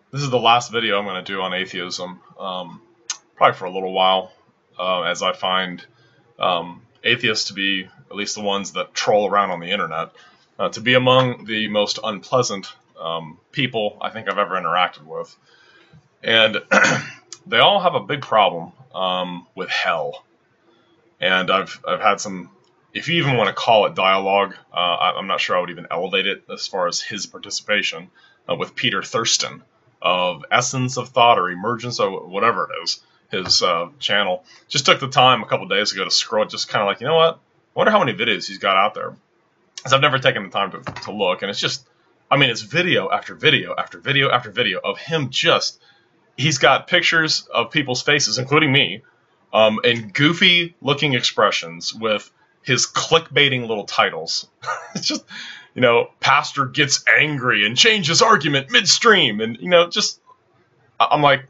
This is the last video I'm going to do on atheism, probably for a little while, as I find atheists to be, at least the ones that troll around on the internet, to be among the most unpleasant people I think I've ever interacted with. And they all have a big problem with hell. And I've had some, if you even want to call it dialogue, I'm not sure I would even elevate it as far as his participation with Peter Thurston of Essence of Thought or Emergence or whatever it is, his channel. Just took the time a couple days ago to scroll, just kind of like, you know what? I wonder how many videos he's got out there. Because I've never taken the time to look, and it's just, I mean, it's video after video after video after video of him just, he's got pictures of people's faces, including me, and goofy looking expressions with his clickbaiting little titles. It's just, you know, pastor gets angry and changes argument midstream, and, you know, just, I'm like,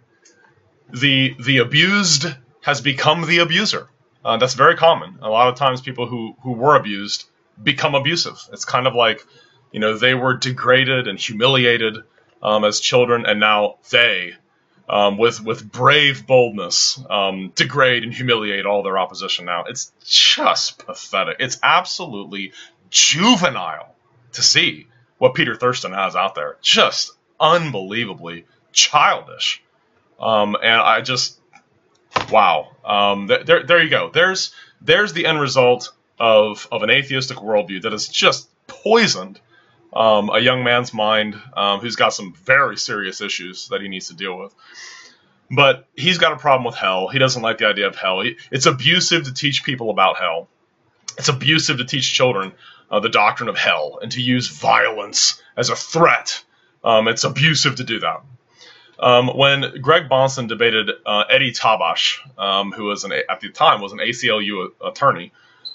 the abused has become the abuser. That's very common. A lot of times people who were abused become abusive. It's kind of like, you know, they were degraded and humiliated as children, and now they, with brave boldness, degrade and humiliate all their opposition now. It's just pathetic. It's absolutely juvenile to see what Peter Thurston has out there. Just unbelievably childish. And I just, wow. There you go. There's the end result of an atheistic worldview that has just poisoned a young man's mind who's got some very serious issues that he needs to deal with. But he's got a problem with hell. He doesn't like the idea of hell. It's abusive to teach people about hell. It's abusive to teach children the doctrine of hell and to use violence as a threat. It's abusive to do that. When Greg Bahnsen debated Eddie Tabash, who was at the time was an ACLU attorney,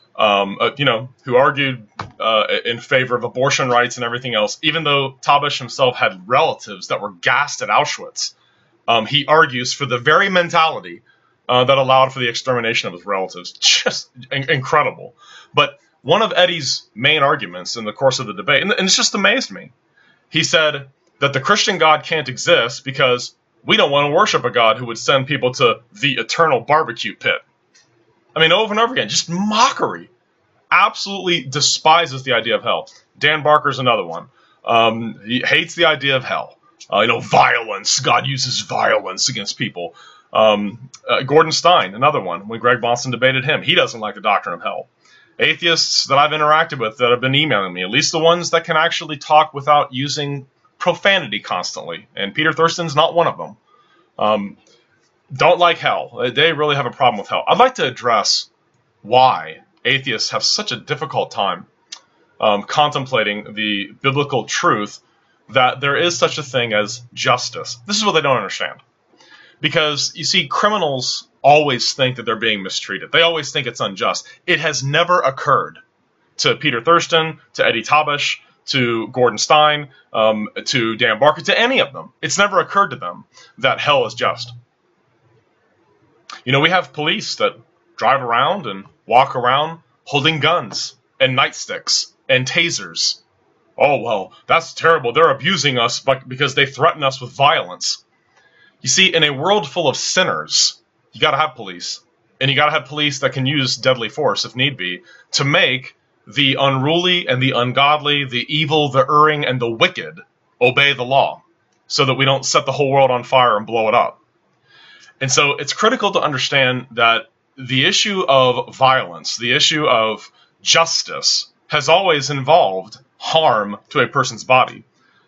who argued in favor of abortion rights and everything else, even though Tabash himself had relatives that were gassed at Auschwitz, he argues for the very mentality that allowed for the extermination of his relatives. Just incredible. But one of Eddie's main arguments in the course of the debate, and it's just amazed me, he said that the Christian God can't exist because we don't want to worship a God who would send people to the eternal barbecue pit. I mean, over and over again, just mockery. Absolutely despises the idea of hell. Dan Barker's another one. He hates the idea of hell. Violence. God uses violence against people. Gordon Stein, another one. When Greg Bahnsen debated him, he doesn't like the doctrine of hell. Atheists that I've interacted with that have been emailing me, at least the ones that can actually talk without using profanity constantly, and Peter Thurston's not one of them, don't like hell. They really have a problem with hell. I'd like to address why atheists have such a difficult time contemplating the biblical truth that there is such a thing as justice. This is what they don't understand. Because, you see, criminals always think that they're being mistreated. They always think it's unjust. It has never occurred to Peter Thurston, to Eddie Tabash, to Gordon Stein, to Dan Barker, to any of them. It's never occurred to them that hell is just. You know, we have police that drive around and walk around holding guns and nightsticks and tasers. Oh, well, that's terrible. They're abusing us because they threaten us with violence. You see, in a world full of sinners, you got to have police. And you got to have police that can use deadly force, if need be, to make the unruly and the ungodly, the evil, the erring, and the wicked obey the law so that we don't set the whole world on fire and blow it up. And so it's critical to understand that the issue of violence, the issue of justice, has always involved harm to a person's body.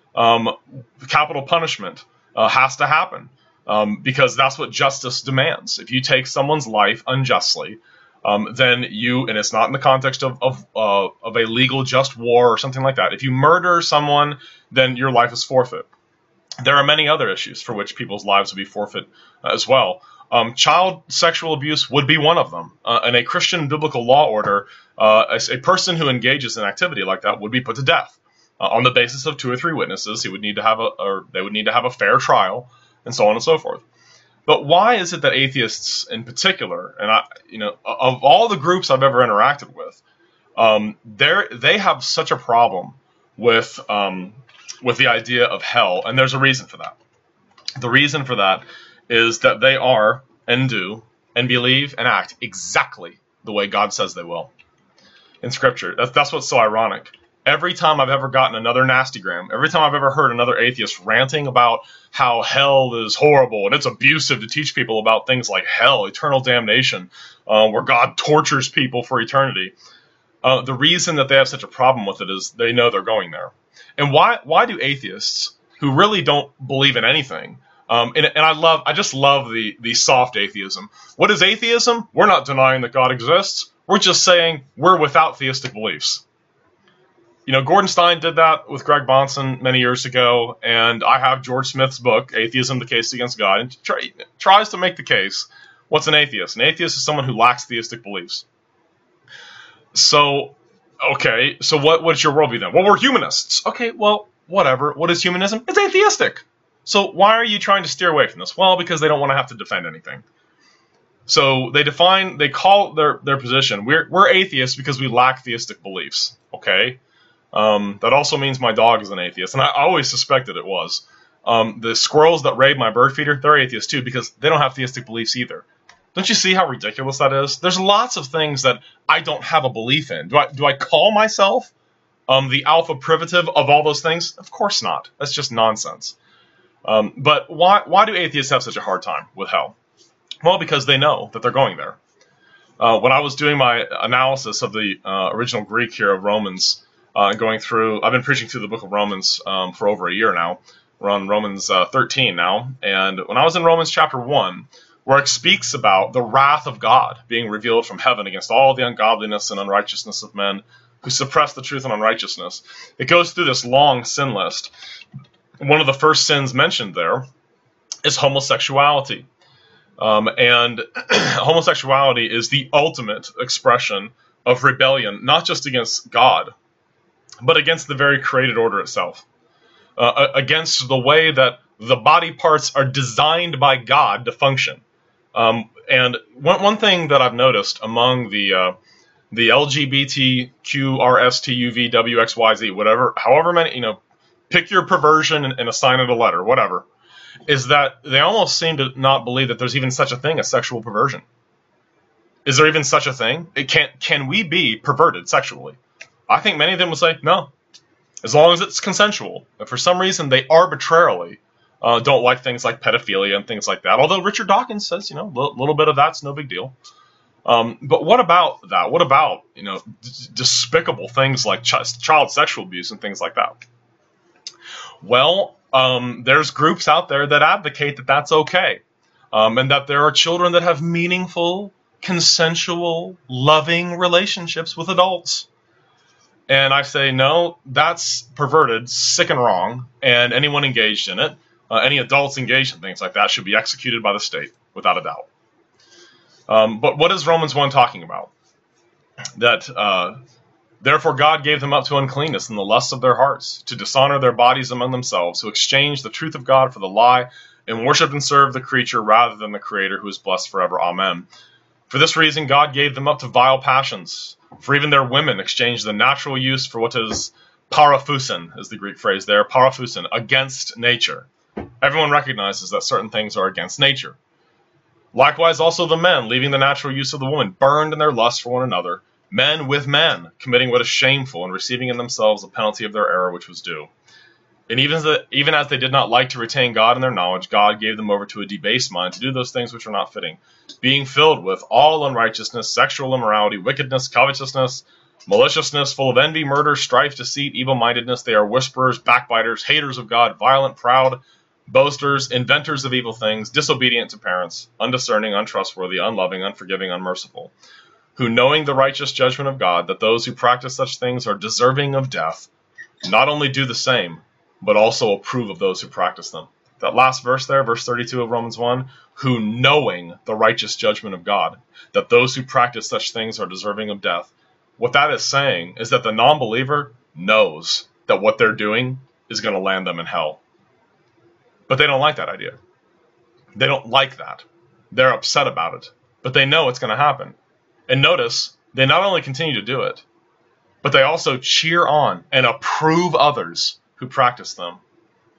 Capital punishment has to happen because that's what justice demands. If you take someone's life unjustly, then and it's not in the context of a legal just war or something like that. If you murder someone, then your life is forfeit. There are many other issues for which people's lives would be forfeit as well. Child sexual abuse would be one of them. In a Christian biblical law order, a person who engages in activity like that would be put to death on the basis of 2 or 3 witnesses. They would need to have a fair trial, and so on and so forth. But why is it that atheists in particular, and of all the groups I've ever interacted with, they have such a problem with the idea of hell, and there's a reason for that. The reason for that is that they are and do and believe and act exactly the way God says they will in Scripture. That's what's so ironic. Every time I've ever gotten another nastygram, every time I've ever heard another atheist ranting about how hell is horrible and it's abusive to teach people about things like hell, eternal damnation, where God tortures people for eternity, the reason that they have such a problem with it is they know they're going there. And why do atheists who really don't believe in anything, and I just love the soft atheism. What is atheism? We're not denying that God exists. We're just saying we're without theistic beliefs. You know, Gordon Stein did that with Greg Bahnsen many years ago, and I have George Smith's book, Atheism, the Case Against God, and tries to make the case. What's an atheist? An atheist is someone who lacks theistic beliefs. So, okay, so what's your worldview then? Well, we're humanists. Okay, well, whatever. What is humanism? It's atheistic. So why are you trying to steer away from this? Well, because they don't want to have to defend anything. So they call their position, we're atheists because we lack theistic beliefs. Okay? That also means my dog is an atheist, and I always suspected it was. The squirrels that raid my bird feeder, they're atheists too, because they don't have theistic beliefs either. Don't you see how ridiculous that is? There's lots of things that I don't have a belief in. Do I call myself the alpha privative of all those things? Of course not. That's just nonsense. But why do atheists have such a hard time with hell? Well, because they know that they're going there. When I was doing my analysis of the original Greek here of Romans, I've been preaching through the book of Romans for over a year now. We're on Romans 13 now. And when I was in Romans chapter 1, where it speaks about the wrath of God being revealed from heaven against all the ungodliness and unrighteousness of men who suppress the truth and unrighteousness, it goes through this long sin list. One of the first sins mentioned there is homosexuality. And homosexuality is the ultimate expression of rebellion, not just against God, but against the very created order itself, against the way that the body parts are designed by God to function. And one thing that I've noticed among the LGBTQRSTUVWXYZ, whatever, however many, pick your perversion and assign it a letter, whatever, is that they almost seem to not believe that there's even such a thing as sexual perversion. Is there even such a thing? Can we be perverted sexually? I think many of them will say no, as long as it's consensual. But for some reason, they arbitrarily don't like things like pedophilia and things like that. Although Richard Dawkins says, a little bit of that's no big deal. But what about that? What about, despicable things like child sexual abuse and things like that? Well, there's groups out there that advocate that that's okay. And that there are children that have meaningful, consensual, loving relationships with adults. And I say, no, that's perverted, sick and wrong, and anyone engaged in it, any adults engaged in things like that should be executed by the state, without a doubt. But what is Romans 1 talking about? That, therefore God gave them up to uncleanness in the lusts of their hearts, to dishonor their bodies among themselves, who exchanged the truth of God for the lie, and worshipped and served the creature rather than the Creator, who is blessed forever. Amen. For this reason God gave them up to vile passions, for even their women exchanged the natural use for what is paraphusin, is the Greek phrase there, paraphusin, against nature. Everyone recognizes that certain things are against nature. Likewise also the men, leaving the natural use of the woman, burned in their lust for one another, men with men, committing what is shameful, and receiving in themselves the penalty of their error which was due. And even as they did not like to retain God in their knowledge, God gave them over to a debased mind to do those things which are not fitting, being filled with all unrighteousness, sexual immorality, wickedness, covetousness, maliciousness, full of envy, murder, strife, deceit, evil-mindedness. They are whisperers, backbiters, haters of God, violent, proud, boasters, inventors of evil things, disobedient to parents, undiscerning, untrustworthy, unloving, unforgiving, unmerciful, who, knowing the righteous judgment of God, that those who practice such things are deserving of death, not only do the same, but also approve of those who practice them. That last verse there, verse 32 of Romans 1, who, knowing the righteous judgment of God, that those who practice such things are deserving of death. What that is saying is that the non-believer knows that what they're doing is going to land them in hell. But they don't like that idea. They don't like that. They're upset about it. But they know it's going to happen. And notice, they not only continue to do it, but they also cheer on and approve others who practice them.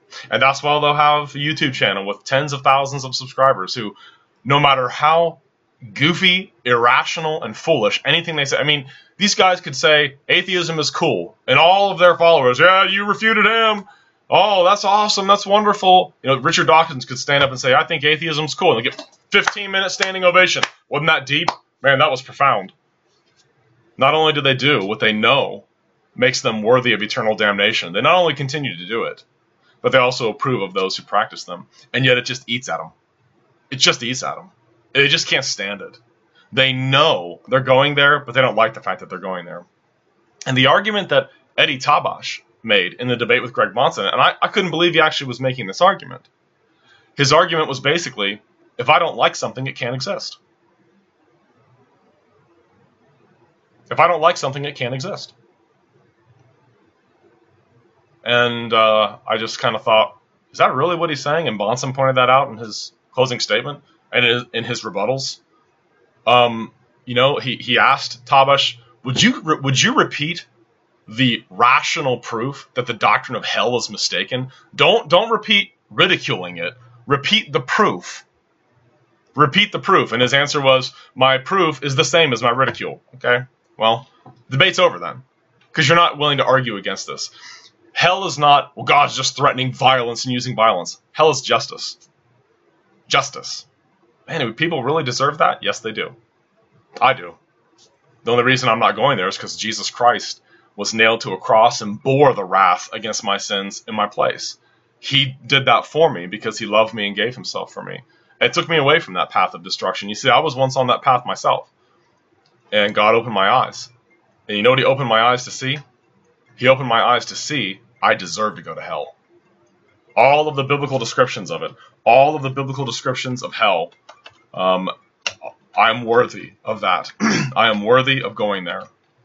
And that's why they'll have a YouTube channel with tens of thousands of subscribers who, no matter how goofy, irrational, and foolish anything they say, I mean, these guys could say atheism is cool, and all of their followers, yeah, you refuted him. Oh, that's awesome. That's wonderful. You know, Richard Dawkins could stand up and say, I think atheism's cool. And they get 15-minute standing ovation. Wasn't that deep? Man, that was profound. Not only do they do what they know makes them worthy of eternal damnation, they not only continue to do it, but they also approve of those who practice them. And yet it just eats at them. It just eats at them. They just can't stand it. They know they're going there, but they don't like the fact that they're going there. And the argument that Eddie Tabash made in the debate with Greg Monson, and I couldn't believe he actually was making this argument. His argument was basically, if I don't like something, it can't exist. If I don't like something, it can't exist. And I just kind of thought, is that really what he's saying? And Monson pointed that out in his closing statement and in his rebuttals. You know, he asked Tabash, would you repeat the rational proof that the doctrine of hell is mistaken? Don't repeat ridiculing it. Repeat the proof. Repeat the proof. And his answer was, my proof is the same as my ridicule. Okay? Well, the debate's over then, because you're not willing to argue against this. Hell is not, well, God's just threatening violence and using violence. Hell is justice. Justice. Man, do people really deserve that? Yes, they do. I do. The only reason I'm not going there is because Jesus Christ was nailed to a cross and bore the wrath against my sins in my place. He did that for me because he loved me and gave himself for me. It took me away from that path of destruction. You see, I was once on that path myself. And God opened my eyes. And you know what he opened my eyes to see? He opened my eyes to see I deserve to go to hell. All of the biblical descriptions of it, all of the biblical descriptions of hell, I'm worthy of that. I am worthy of going there.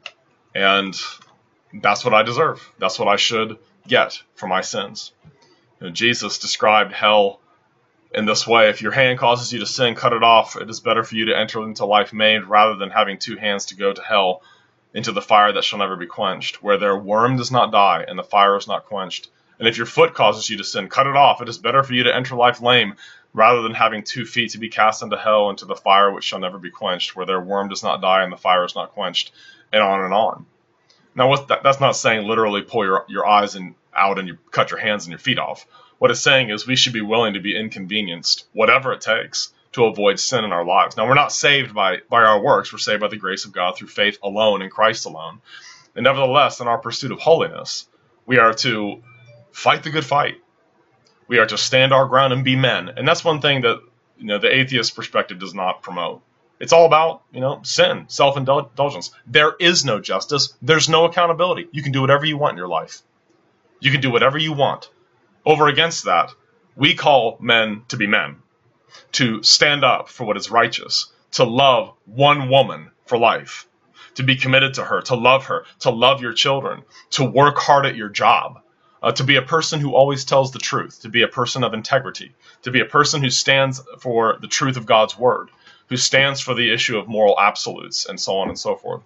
And that's what I deserve. That's what I should get for my sins. You know, Jesus described hell in this way: if your hand causes you to sin, cut it off. It is better for you to enter into life maimed rather than having two hands to go to hell, into the fire that shall never be quenched, where their worm does not die and the fire is not quenched. And if your foot causes you to sin, cut it off. It is better for you to enter life lame rather than having 2 feet to be cast into hell, into the fire which shall never be quenched, where their worm does not die and the fire is not quenched, and on and on. Now, that's not saying literally pull your eyes out and you cut your hands and your feet off. What it's saying is we should be willing to be inconvenienced, whatever it takes, to avoid sin in our lives. Now, we're not saved by our works. We're saved by the grace of God through faith alone in Christ alone. And nevertheless, in our pursuit of holiness, we are to fight the good fight. We are to stand our ground and be men. And that's one thing that, you know, the atheist perspective does not promote. It's all about, you know, sin, self-indulgence. There is no justice. There's no accountability. You can do whatever you want in your life. You can do whatever you want. Over against that, we call men to be men, to stand up for what is righteous, to love one woman for life, to be committed to love your children, to work hard at your job, to be a person who always tells the truth, to be a person of integrity, to be a person who stands for the truth of God's word, who stands for the issue of moral absolutes, and so on and so forth.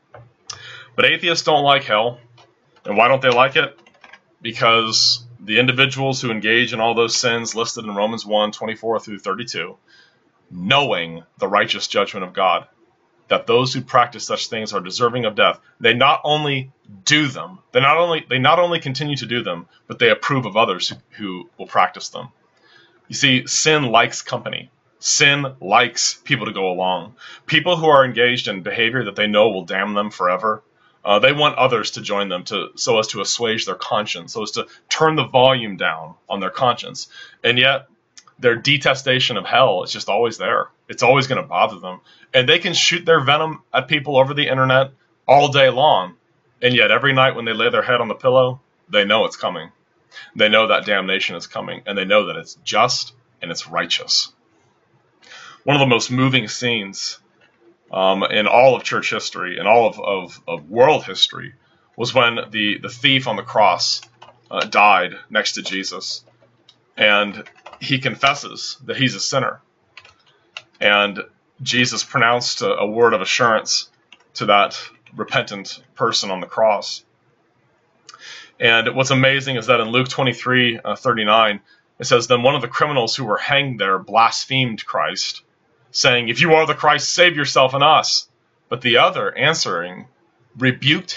But atheists don't like hell. And why don't they like it? Because the individuals who engage in all those sins listed in Romans 1:24 through 32, knowing the righteous judgment of God, that those who practice such things are deserving of death, they not only do them, they not only continue to do them, but they approve of others who will practice them. You see, sin likes company. Sin likes people to go along. People who are engaged in behavior that they know will damn them forever, they want others to join them so as to assuage their conscience, so as to turn the volume down on their conscience. And yet, their detestation of hell is just always there. It's always going to bother them. And they can shoot their venom at people over the internet all day long. And yet, every night when they lay their head on the pillow, they know it's coming. They know that damnation is coming. And they know that it's just and it's righteous. One of the most moving scenes in all of church history, in all of world history, was when the thief on the cross died next to Jesus. And he confesses that he's a sinner. And Jesus pronounced a word of assurance to that repentant person on the cross. And what's amazing is that in Luke 23:39, it says, then one of the criminals who were hanged there blasphemed Christ, saying, if you are the Christ, save yourself and us. But the other, answering, rebuked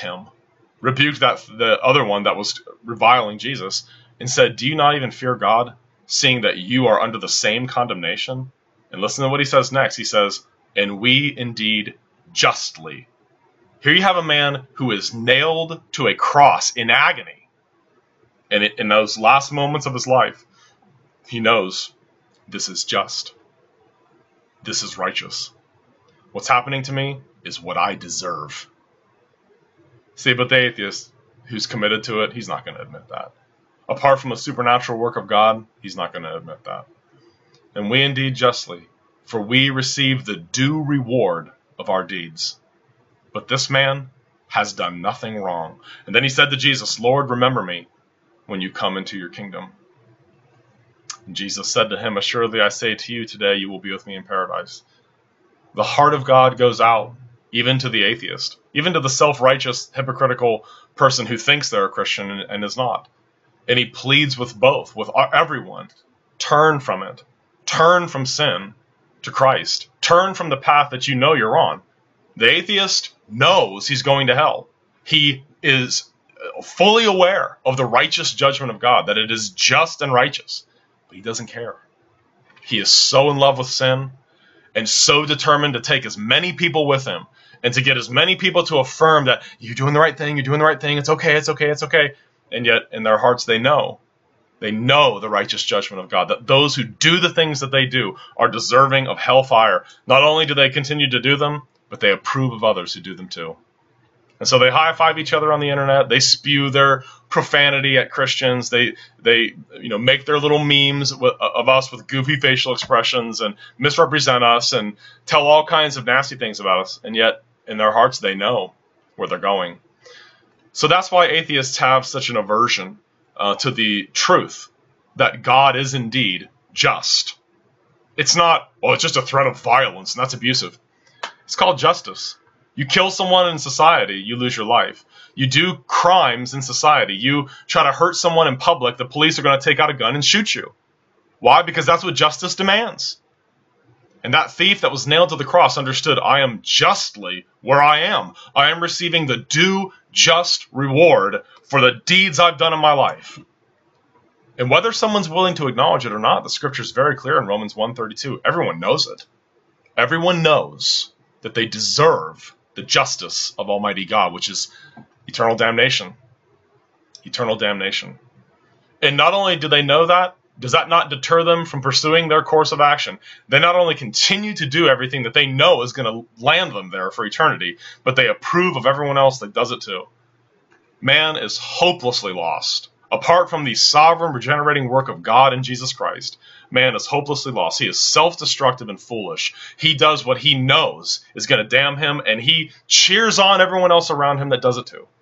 the other one that was reviling Jesus, and said, do you not even fear God, seeing that you are under the same condemnation? And listen to what he says next. He says, and we indeed justly. Here you have a man who is nailed to a cross in agony. And in those last moments of his life, he knows this is just. This is righteous. What's happening to me is what I deserve. See, but the atheist who's committed to it, he's not going to admit that. Apart from a supernatural work of God, he's not going to admit that. And we indeed justly, for we receive the due reward of our deeds. But this man has done nothing wrong. And then he said to Jesus, Lord, remember me when you come into your kingdom. And Jesus said to him, assuredly I say to you, today you will be with me in paradise. The heart of God goes out even to the atheist, even to the self-righteous, hypocritical person who thinks they're a Christian and is not. And he pleads with both, with everyone. Turn from it. Turn from sin to Christ. Turn from the path that you know you're on. The atheist knows he's going to hell. He is fully aware of the righteous judgment of God, that it is just and righteous, but he doesn't care. He is so in love with sin and so determined to take as many people with him and to get as many people to affirm that you're doing the right thing, it's okay. And yet in their hearts they know the righteous judgment of God, that those who do the things that they do are deserving of hellfire. Not only do they continue to do them, but they approve of others who do them too. And so they high-five each other on the internet. They spew their profanity at Christians. They make their little memes of us with goofy facial expressions and misrepresent us and tell all kinds of nasty things about us. And yet, in their hearts, they know where they're going. So that's why atheists have such an aversion to the truth that God is indeed just. It's not, it's just a threat of violence, and that's abusive. It's called justice. You kill someone in society, you lose your life. You do crimes in society. You try to hurt someone in public, the police are going to take out a gun and shoot you. Why? Because that's what justice demands. And that thief that was nailed to the cross understood, I am justly where I am. I am receiving the due, just reward for the deeds I've done in my life. And whether someone's willing to acknowledge it or not, the scripture is very clear in Romans 1:32. Everyone knows it. Everyone knows that they deserve the justice of Almighty God, which is eternal damnation. Eternal damnation. And not only do they know that, does that not deter them from pursuing their course of action? They not only continue to do everything that they know is going to land them there for eternity, but they approve of everyone else that does it too. Man is hopelessly lost. Apart from the sovereign regenerating work of God in Jesus Christ, man is hopelessly lost. He is self-destructive and foolish. He does what he knows is going to damn him, and he cheers on everyone else around him that does it too.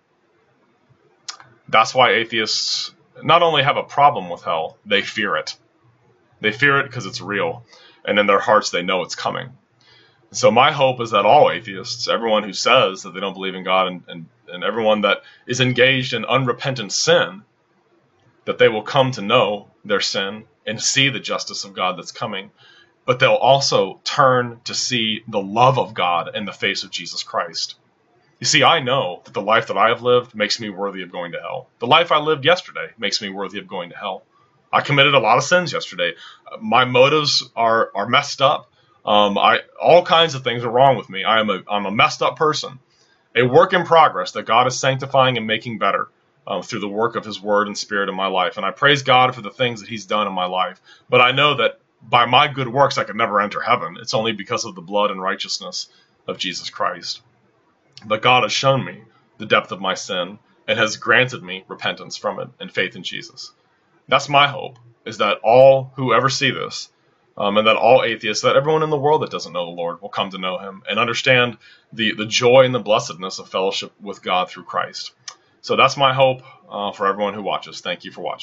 That's why atheists not only have a problem with hell, they fear it. They fear it because it's real, and in their hearts they know it's coming. So my hope is that all atheists, everyone who says that they don't believe in God, and everyone that is engaged in unrepentant sin, that they will come to know their sin and see the justice of God that's coming, but they'll also turn to see the love of God in the face of Jesus Christ. You see, I know that the life that I have lived makes me worthy of going to hell. The life I lived yesterday makes me worthy of going to hell. I committed a lot of sins yesterday. My motives are messed up. All kinds of things are wrong with me. I'm a messed up person, a work in progress that God is sanctifying and making better. Through the work of his word and spirit in my life. And I praise God for the things that he's done in my life. But I know that by my good works, I could never enter heaven. It's only because of the blood and righteousness of Jesus Christ. But God has shown me the depth of my sin and has granted me repentance from it and faith in Jesus. That's my hope, is that all who ever see this, and that all atheists, that everyone in the world that doesn't know the Lord will come to know him and understand the joy and the blessedness of fellowship with God through Christ. So that's my hope for everyone who watches. Thank you for watching.